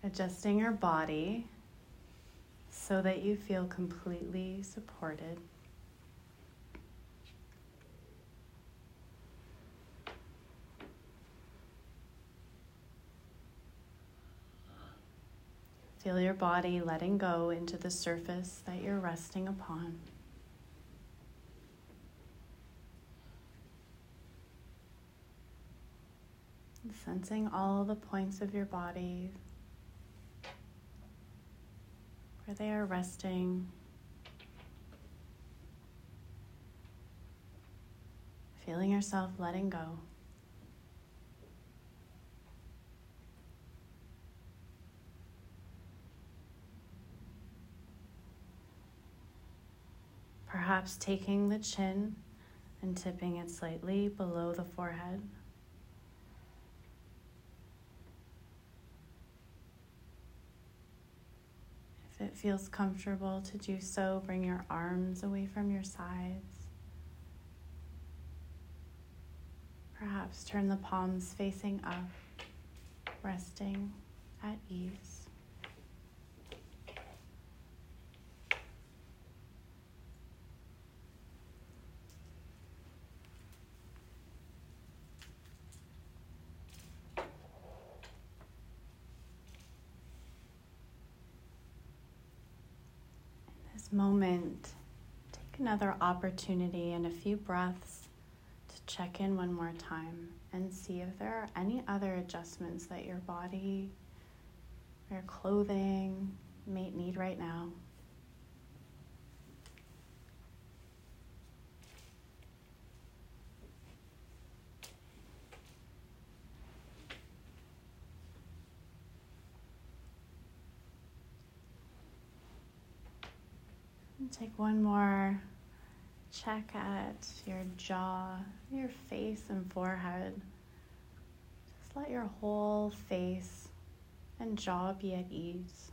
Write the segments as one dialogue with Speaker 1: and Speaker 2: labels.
Speaker 1: Adjusting your body so that you feel completely supported. Feel your body letting go into the surface that you're resting upon. Sensing all the points of your body where they are resting. Feeling yourself letting go. Perhaps taking the chin and tipping it slightly below the forehead. If it feels comfortable to do so, bring your arms away from your sides. Perhaps turn the palms facing up, resting at ease. Moment, take another opportunity and a few breaths to check in one more time and see if there are any other adjustments that your body or your clothing may need right now. Take one more check at your jaw, your face and forehead. Just let your whole face and jaw be at ease.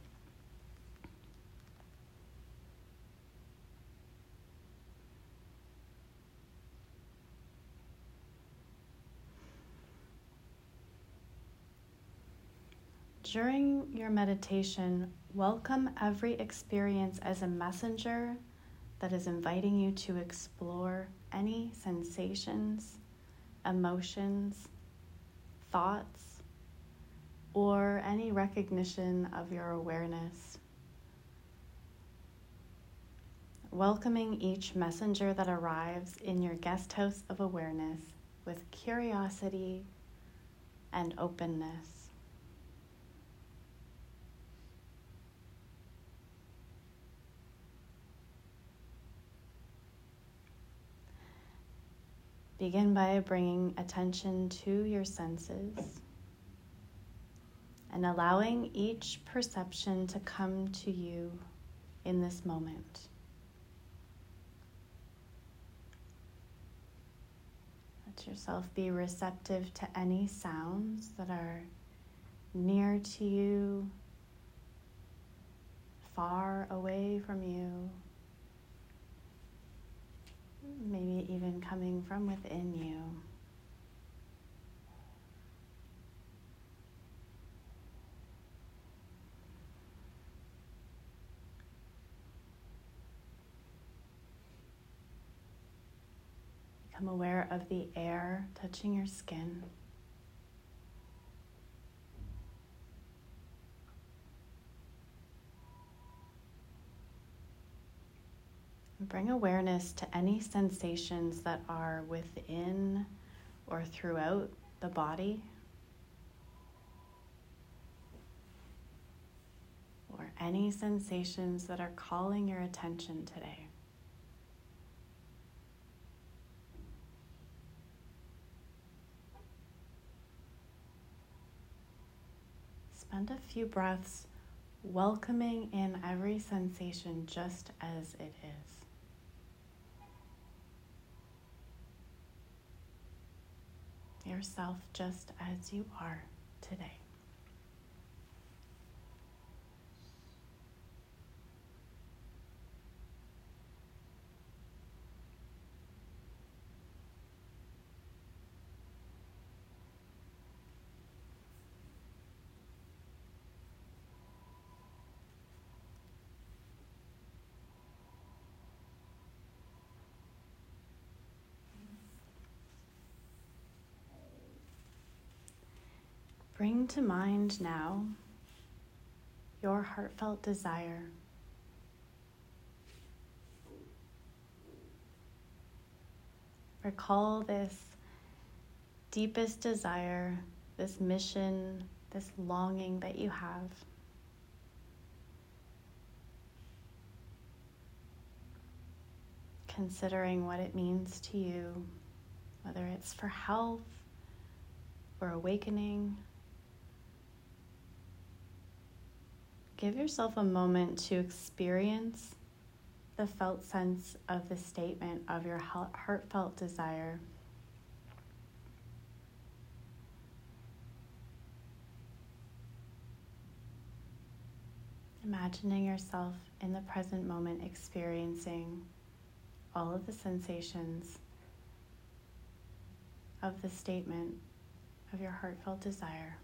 Speaker 1: During your meditation, welcome every experience as a messenger that is inviting you to explore any sensations, emotions, thoughts, or any recognition of your awareness. Welcoming each messenger that arrives in your guest house of awareness with curiosity and openness. Begin by bringing attention to your senses and allowing each perception to come to you in this moment. Let yourself be receptive to any sounds that are near to you, far away from you. Maybe even coming from within you. Become aware of the air touching your skin. Bring awareness to any sensations that are within or throughout the body, or any sensations that are calling your attention today. Spend a few breaths welcoming in every sensation just as it is. Yourself just as you are today. Bring to mind now your heartfelt desire. Recall this deepest desire, this mission, this longing that you have. Considering what it means to you, whether it's for health or awakening. Give yourself a moment to experience the felt sense of the statement of your heartfelt desire. Imagining yourself in the present moment experiencing all of the sensations of the statement of your heartfelt desire.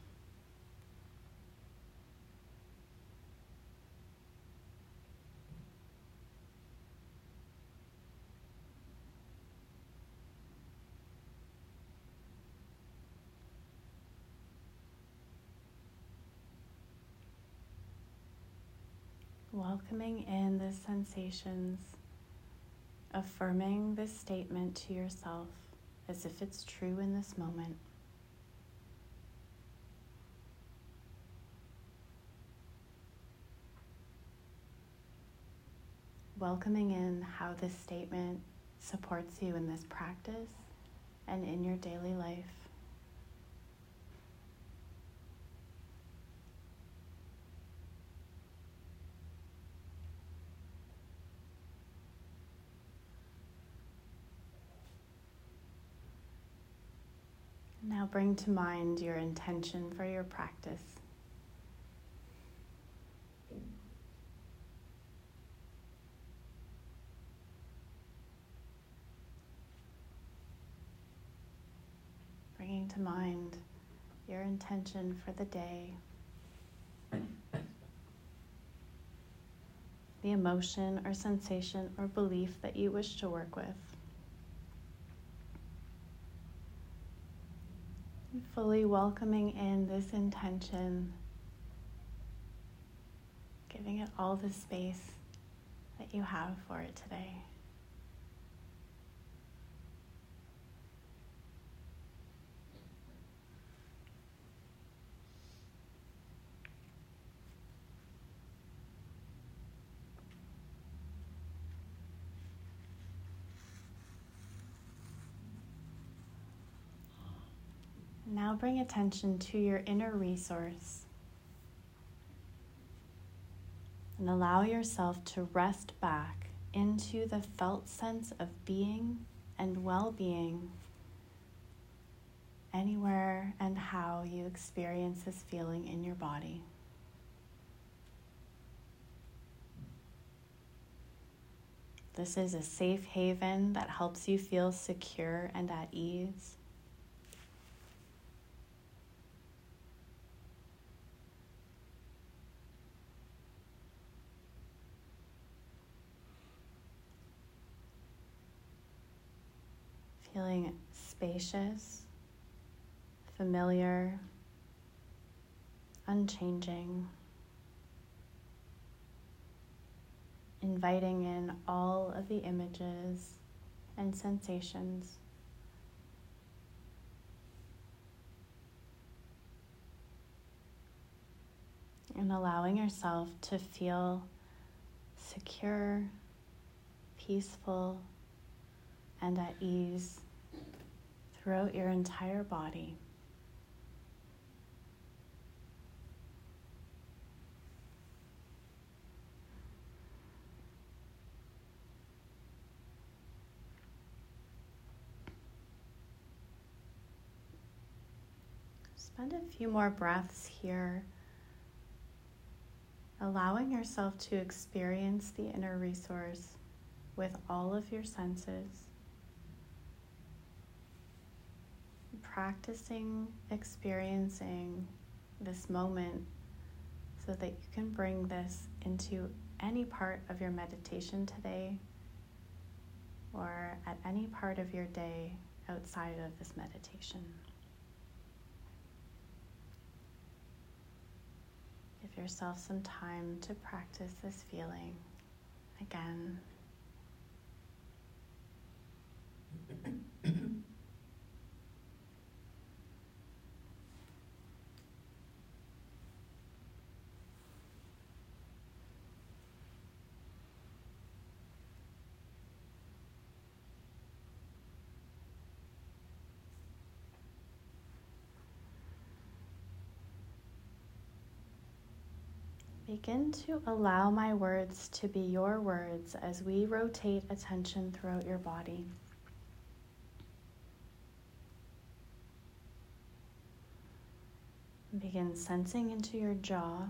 Speaker 1: Welcoming in the sensations, affirming this statement to yourself as if it's true in this moment. Welcoming in how this statement supports you in this practice and in your daily life. Now bring to mind your intention for your practice. Bringing to mind your intention for the day, the emotion or sensation or belief that you wish to work with. And fully welcoming in this intention, giving it all the space that you have for it today. Now bring attention to your inner resource and allow yourself to rest back into the felt sense of being and well-being anywhere and how you experience this feeling in your body. This is a safe haven that helps you feel secure and at ease. Feeling spacious, familiar, unchanging, inviting in all of the images and sensations. And allowing yourself to feel secure, peaceful, and at ease throughout your entire body. Spend a few more breaths here, allowing yourself to experience the inner resource with all of your senses. Practicing experiencing this moment so that you can bring this into any part of your meditation today or at any part of your day outside of this meditation. Give yourself some time to practice this feeling again. Begin to allow my words to be your words as we rotate attention throughout your body. Begin sensing into your jaw,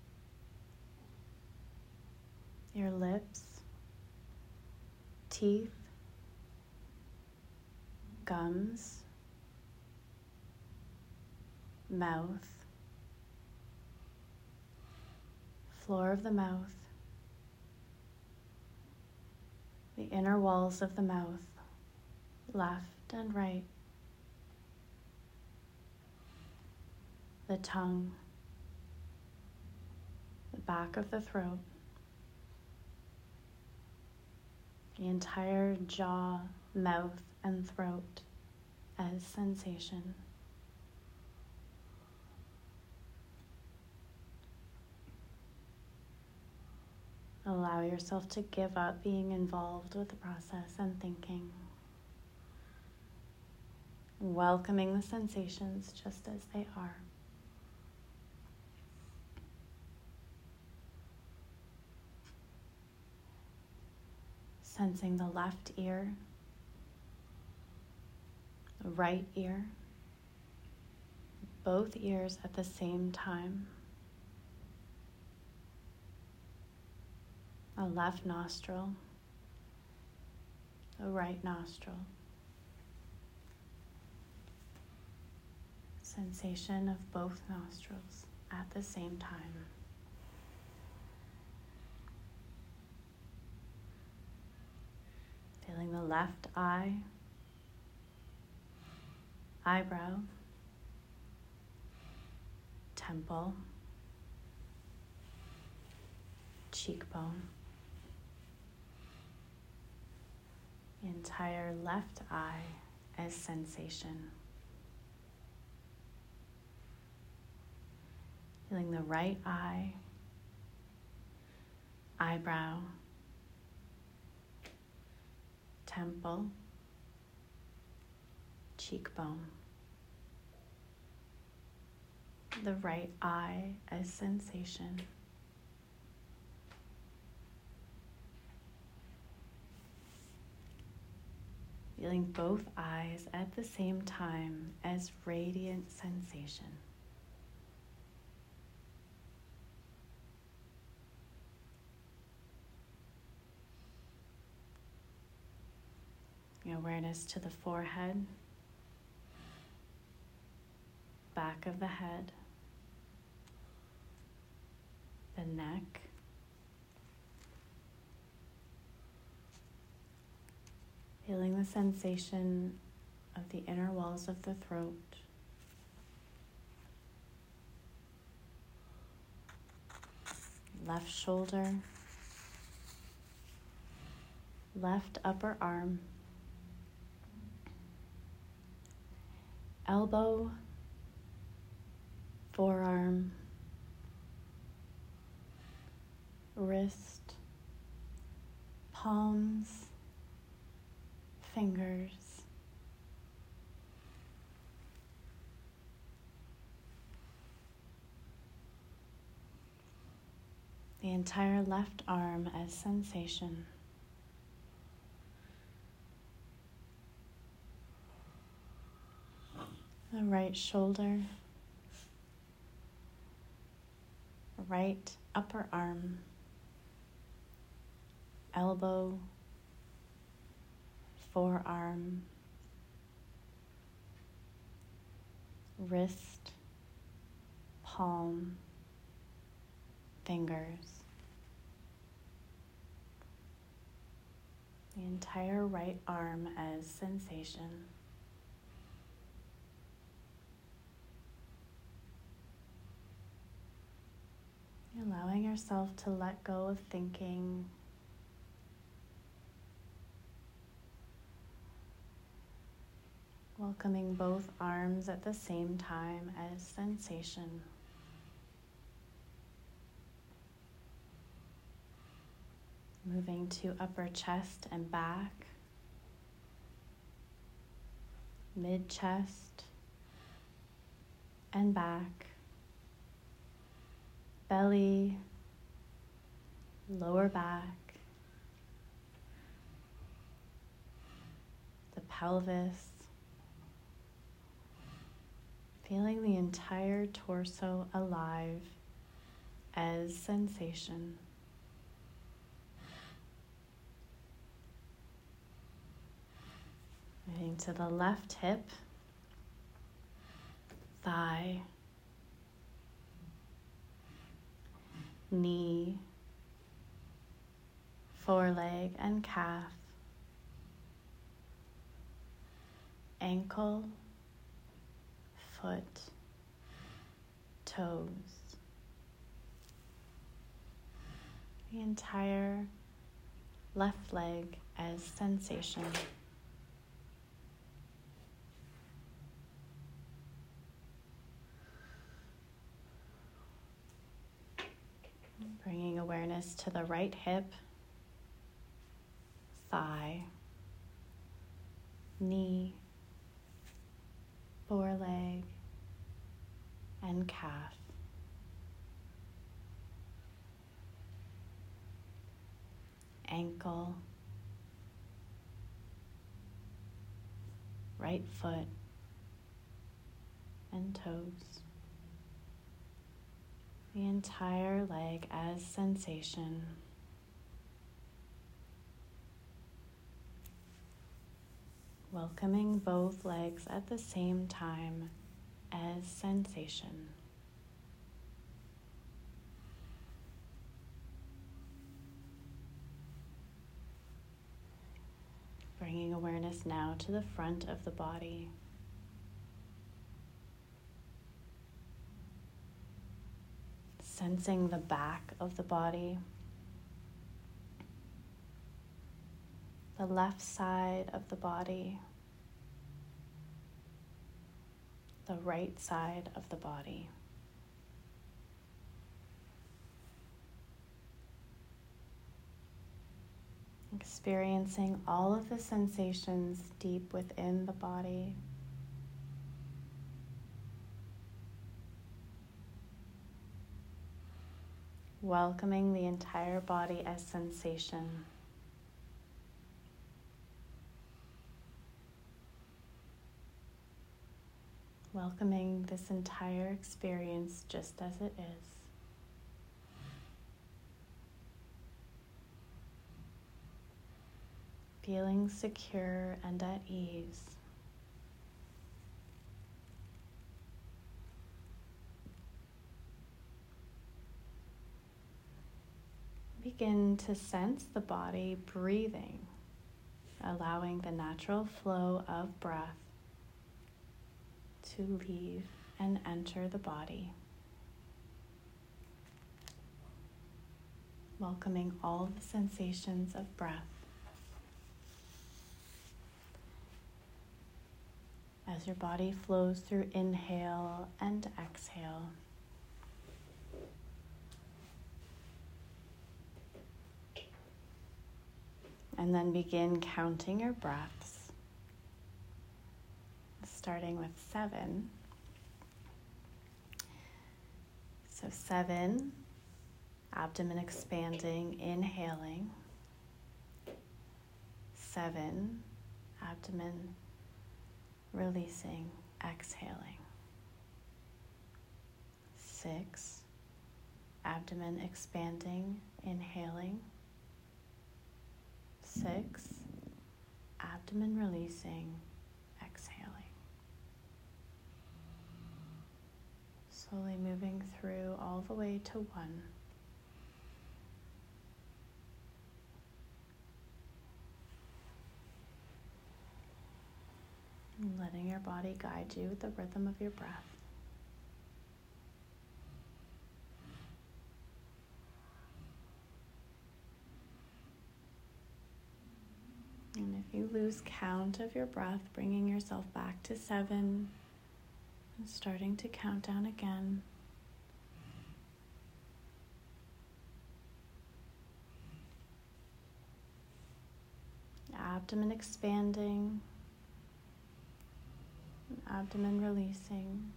Speaker 1: your lips, teeth, gums, mouth, floor of the mouth, the inner walls of the mouth, left and right, the tongue, the back of the throat, the entire jaw, mouth, and throat as sensation. Allow yourself to give up being involved with the process and thinking. Welcoming the sensations just as they are. Sensing the left ear, the right ear, both ears at the same time. The left nostril, the right nostril. Sensation of both nostrils at the same time. Feeling the left eye, eyebrow, temple, cheekbone. The entire left eye as sensation. Feeling the right eye, eyebrow, temple, cheekbone. The right eye as sensation. Feeling both eyes at the same time as radiant sensation. Your awareness to the forehead, back of the head, the neck, feeling the sensation of the inner walls of the throat. Left shoulder, left upper arm, elbow, forearm, wrist, palms, fingers, the entire left arm as sensation. The right shoulder, right upper arm, elbow, forearm, wrist, palm, fingers. The entire right arm as sensation. Allowing yourself to let go of thinking. Welcoming both arms at the same time as sensation. Moving to upper chest and back, mid-chest and back, belly, lower back, the pelvis, feeling the entire torso alive as sensation. Moving to the left hip, thigh, knee, foreleg and calf, ankle, foot, toes, the entire left leg as sensation. Bringing awareness to the right hip, thigh, knee, foreleg, and calf. Ankle, right foot, and toes. The entire leg as sensation. Welcoming both legs at the same time as sensation. Bringing awareness now to the front of the body. Sensing the back of the body, the left side of the body, the right side of the body. Experiencing all of the sensations deep within the body. Welcoming the entire body as sensation. Welcoming this entire experience just as it is. Feeling secure and at ease. Begin to sense the body breathing, allowing the natural flow of breath to leave and enter the body. Welcoming all the sensations of breath. As your body flows through inhale and exhale. And then begin counting your breaths, starting with 7. So 7, abdomen expanding, inhaling. 7, abdomen releasing, exhaling. 6, abdomen expanding, inhaling. 6, abdomen releasing, exhaling. Slowly moving through all the way to 1. And letting your body guide you with the rhythm of your breath. And if you lose count of your breath, bringing yourself back to 7 and starting to count down again. Abdomen expanding, abdomen releasing.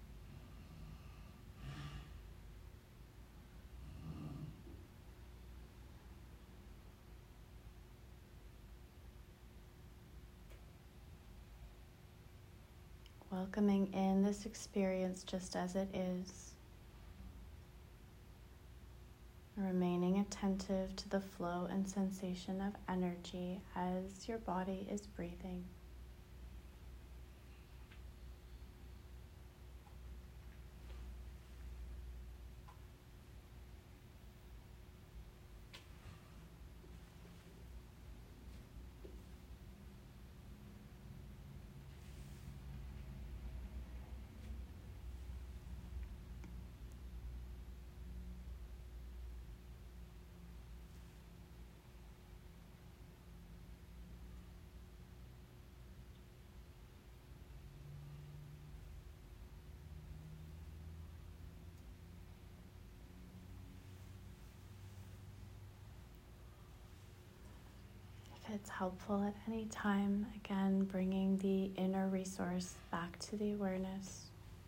Speaker 1: Welcoming in this experience just as it is. Remaining attentive to the flow and sensation of energy as your body is breathing. If it's helpful at any time, again, bringing the inner resource back to the awareness.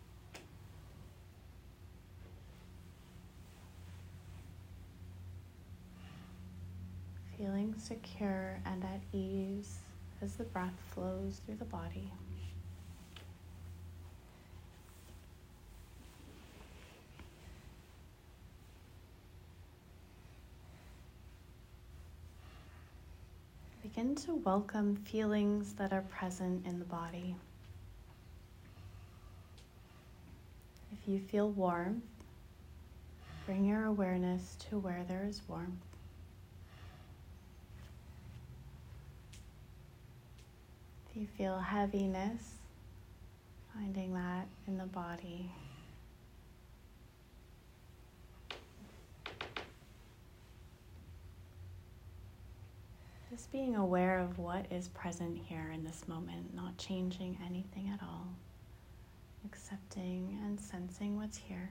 Speaker 1: Feeling secure and at ease as the breath flows through the body. Begin to welcome feelings that are present in the body. If you feel warmth, bring your awareness to where there is warmth. If you feel heaviness, finding that in the body. Just being aware of what is present here in this moment, not changing anything at all. Accepting and sensing what's here.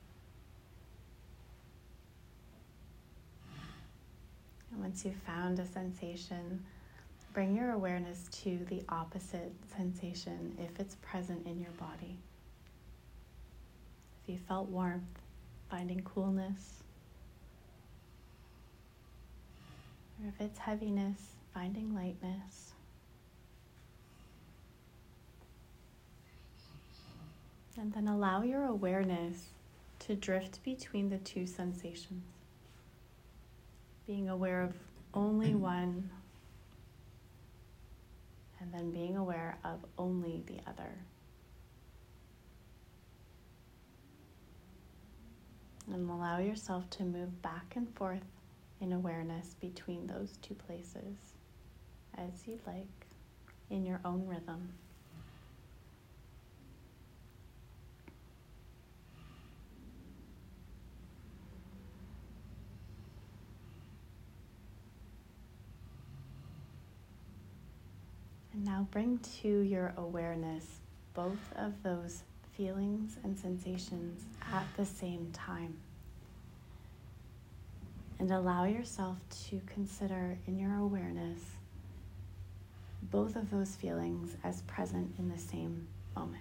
Speaker 1: And once you've found a sensation, bring your awareness to the opposite sensation if it's present in your body. If you felt warmth, finding coolness. Or if it's heaviness, finding lightness. And then allow your awareness to drift between the two sensations. Being aware of only one, and then being aware of only the other. And allow yourself to move back and forth in awareness between those two places as you'd like, in your own rhythm. And now bring to your awareness both of those feelings and sensations at the same time. And allow yourself to consider in your awareness both of those feelings as present in the same moment.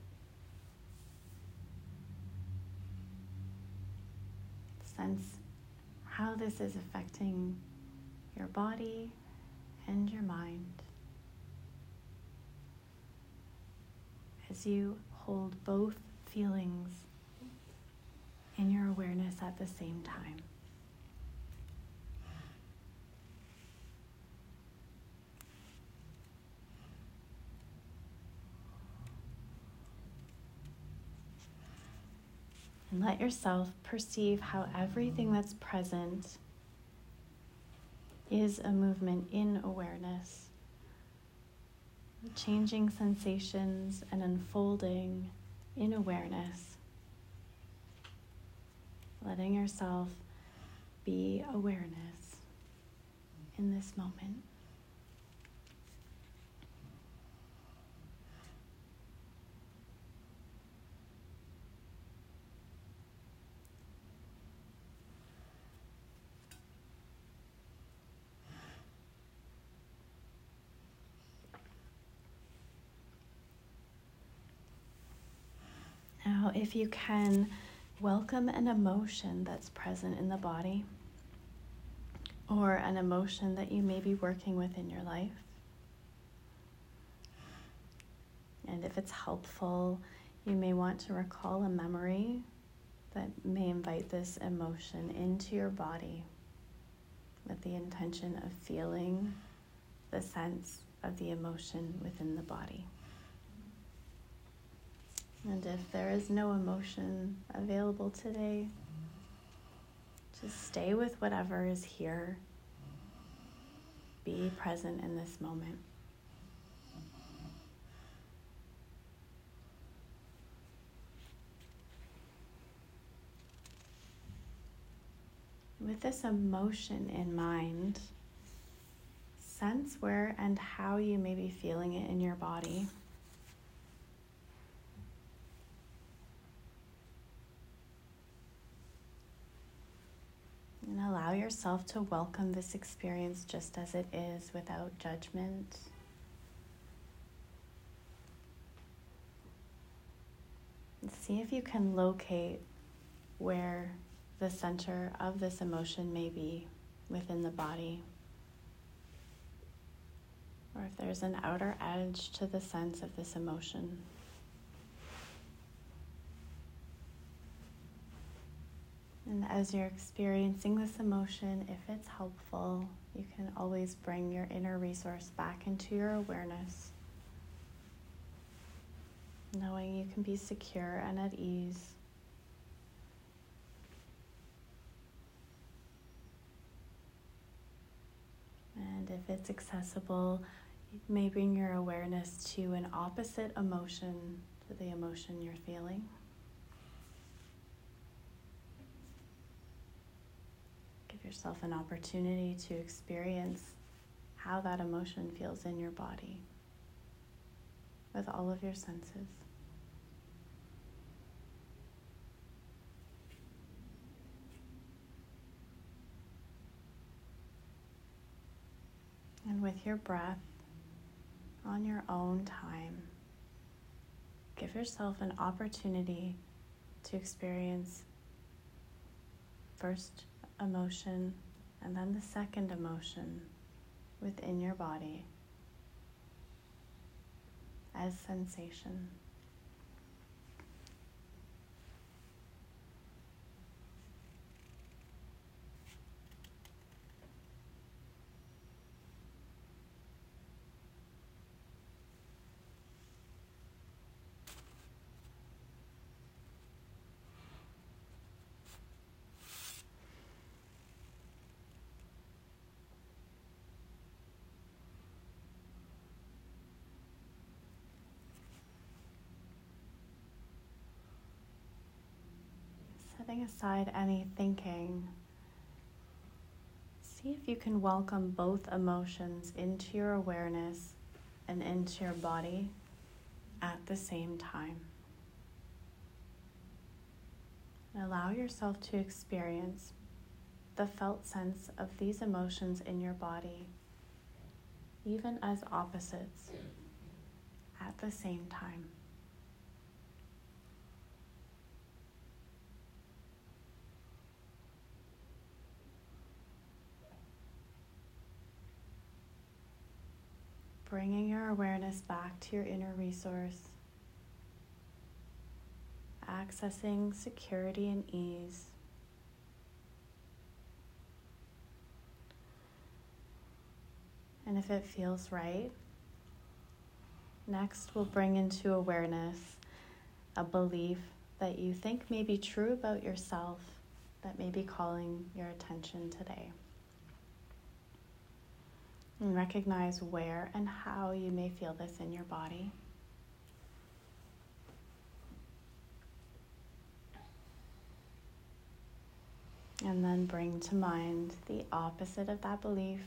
Speaker 1: Sense how this is affecting your body and your mind as you hold both feelings in your awareness at the same time. And let yourself perceive how everything that's present is a movement in awareness. Changing sensations and unfolding in awareness. Letting yourself be awareness in this moment. Now, if you can, welcome an emotion that's present in the body or an emotion that you may be working with in your life. And if it's helpful, you may want to recall a memory that may invite this emotion into your body with the intention of feeling the sense of the emotion within the body. And if there is no emotion available today, just stay with whatever is here. Be present in this moment. With this emotion in mind, sense where and how you may be feeling it in your body. And allow yourself to welcome this experience just as it is, without judgment. And see if you can locate where the center of this emotion may be within the body. Or if there's an outer edge to the sense of this emotion. And as you're experiencing this emotion, if it's helpful, you can always bring your inner resource back into your awareness, knowing you can be secure and at ease. And if it's accessible, you may bring your awareness to an opposite emotion to the emotion you're feeling. Give yourself an opportunity to experience how that emotion feels in your body with all of your senses. And with your breath, on your own time, give yourself an opportunity to experience first emotion and then the second emotion within your body as sensation. Setting aside any thinking, see if you can welcome both emotions into your awareness and into your body at the same time. And allow yourself to experience the felt sense of these emotions in your body, even as opposites, at the same time. Bringing your awareness back to your inner resource, accessing security and ease. And if it feels right, next we'll bring into awareness a belief that you think may be true about yourself that may be calling your attention today. And recognize where and how you may feel this in your body. And then bring to mind the opposite of that belief.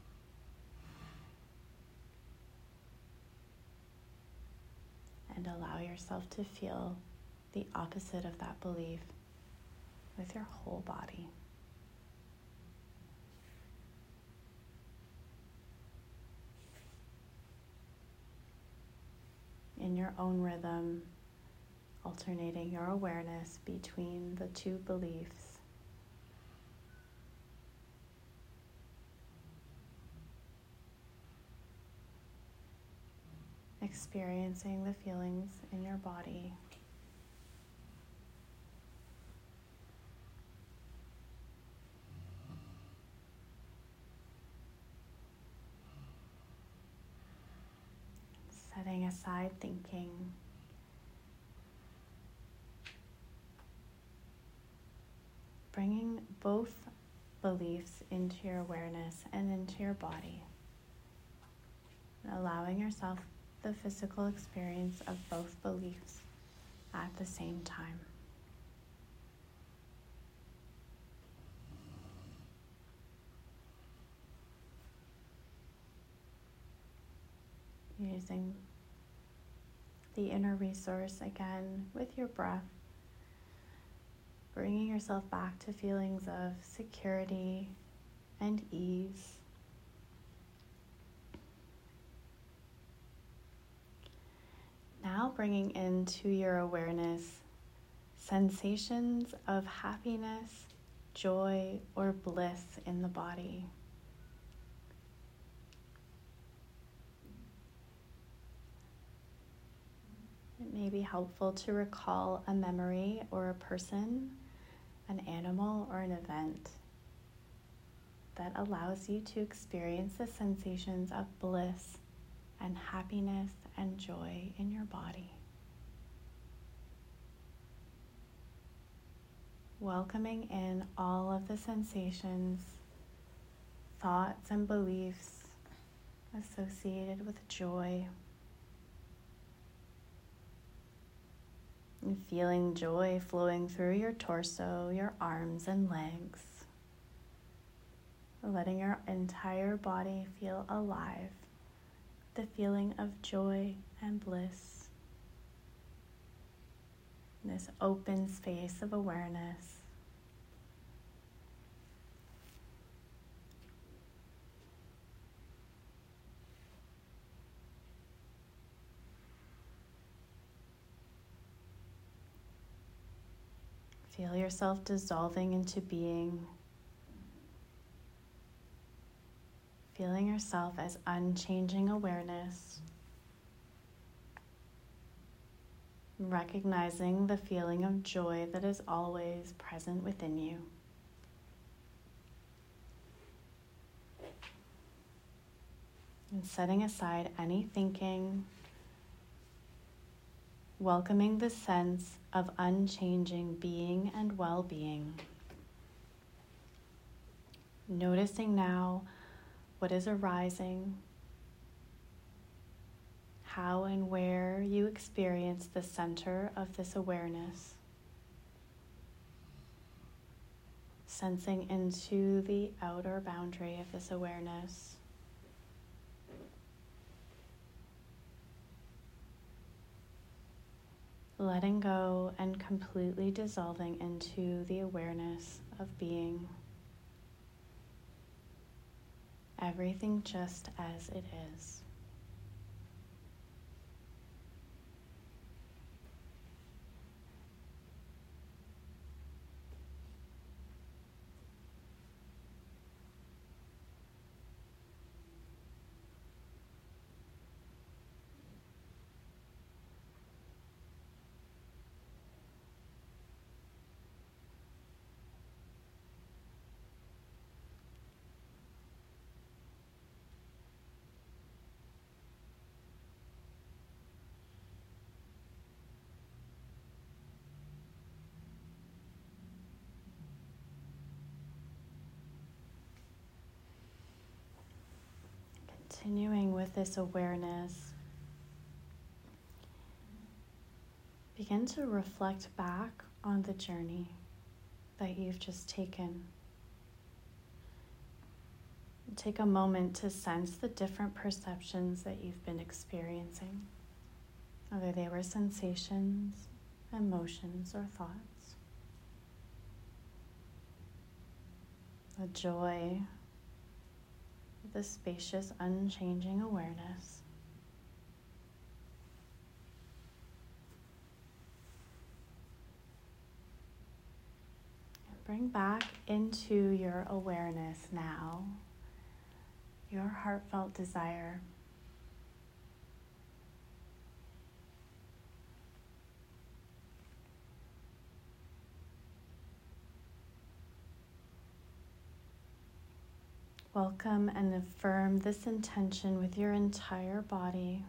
Speaker 1: And allow yourself to feel the opposite of that belief with your whole body. In your own rhythm, alternating your awareness between the two beliefs. Experiencing the feelings in your body. Setting aside thinking. Bringing both beliefs into your awareness and into your body. Allowing yourself the physical experience of both beliefs at the same time. Using the inner resource again with your breath, bringing yourself back to feelings of security and ease. Now bringing into your awareness sensations of happiness, joy, or bliss in the body. It may be helpful to recall a memory or a person, an animal, or an event that allows you to experience the sensations of bliss and happiness and joy in your body. Welcoming in all of the sensations, thoughts, and beliefs associated with joy. And feeling joy flowing through your torso, your arms and legs. Letting your entire body feel alive. The feeling of joy and bliss. This open space of awareness. Feel yourself dissolving into being. Feeling yourself as unchanging awareness. Recognizing the feeling of joy that is always present within you. And setting aside any thinking, welcoming the sense of unchanging being and well-being. Noticing now what is arising, how and where you experience the center of this awareness. Sensing into the outer boundary of this awareness. Letting go and completely dissolving into the awareness of being. Everything just as it is. Continuing with this awareness, begin to reflect back on the journey that you've just taken. Take a moment to sense the different perceptions that you've been experiencing, whether they were sensations, emotions, or thoughts. The joy, the spacious, unchanging awareness. bring back into your awareness now your heartfelt desire. Welcome and affirm this intention with your entire body.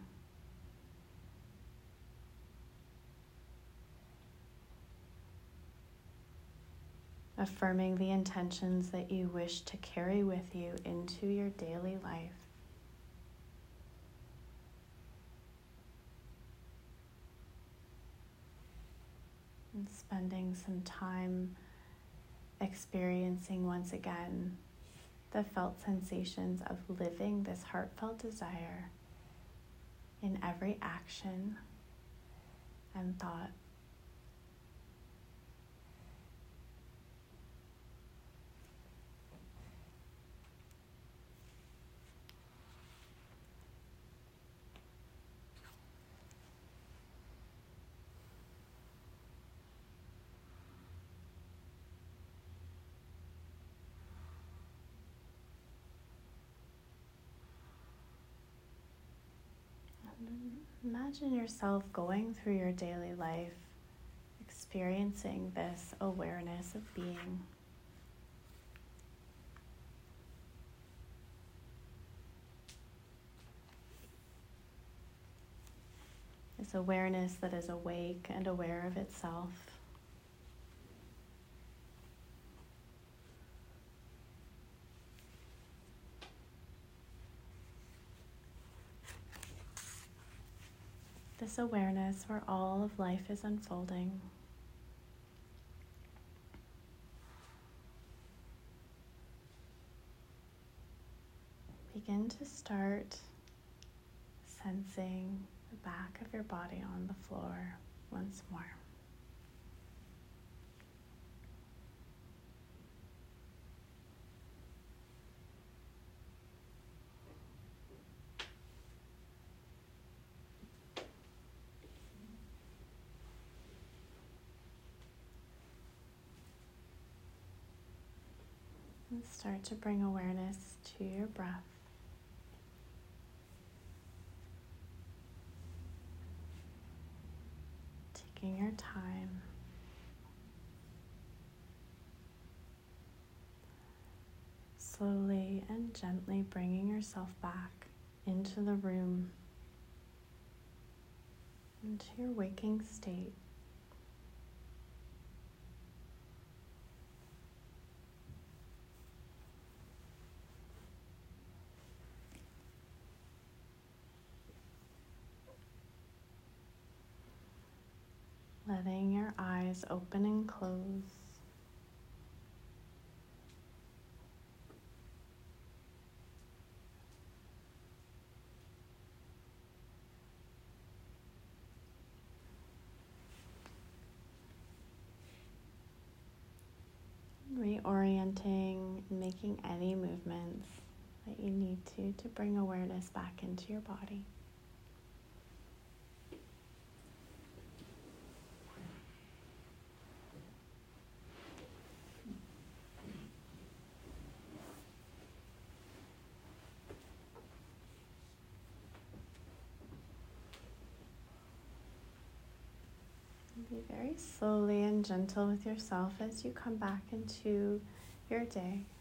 Speaker 1: Affirming the intentions that you wish to carry with you into your daily life. And spending some time experiencing once again the felt sensations of living this heartfelt desire in every action and thought. Imagine yourself going through your daily life, experiencing this awareness of being. This awareness that is awake and aware of itself. This awareness where all of life is unfolding. Begin to start sensing the back of your body on the floor once more. And start to bring awareness to your breath. Taking your time. Slowly and gently bringing yourself back into the room, into your waking state. Letting your eyes open and close. Reorienting, making any movements that you need to bring awareness back into your body. Be very slowly and gentle with yourself as you come back into your day.